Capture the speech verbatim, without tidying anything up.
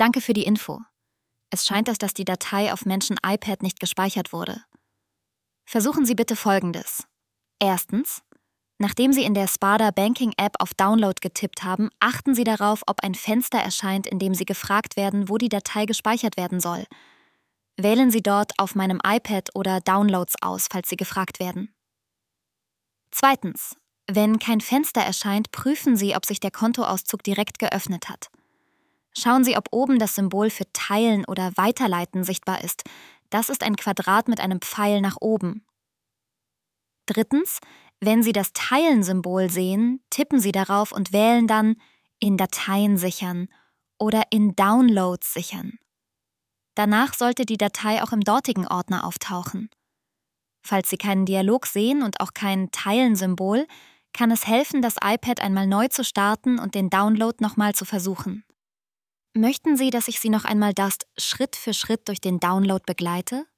Danke für die Info. Es scheint, dass das die Datei auf Menschen iPad nicht gespeichert wurde. Versuchen Sie bitte Folgendes. Erstens, nachdem Sie in der Spada Banking App auf Download getippt haben, achten Sie darauf, ob ein Fenster erscheint, in dem Sie gefragt werden, wo die Datei gespeichert werden soll. Wählen Sie dort auf meinem iPad oder Downloads aus, falls Sie gefragt werden. Zweitens, wenn kein Fenster erscheint, prüfen Sie, ob sich der Kontoauszug direkt geöffnet hat. Schauen Sie, ob oben das Symbol für Teilen oder Weiterleiten sichtbar ist. Das ist ein Quadrat mit einem Pfeil nach oben. Drittens, wenn Sie das Teilen-Symbol sehen, tippen Sie darauf und wählen dann in Dateien sichern oder in Downloads sichern. Danach sollte die Datei auch im dortigen Ordner auftauchen. Falls Sie keinen Dialog sehen und auch kein Teilen-Symbol, kann es helfen, das iPad einmal neu zu starten und den Download nochmal zu versuchen. Möchten Sie, dass ich Sie noch einmal das Schritt für Schritt durch den Download begleite?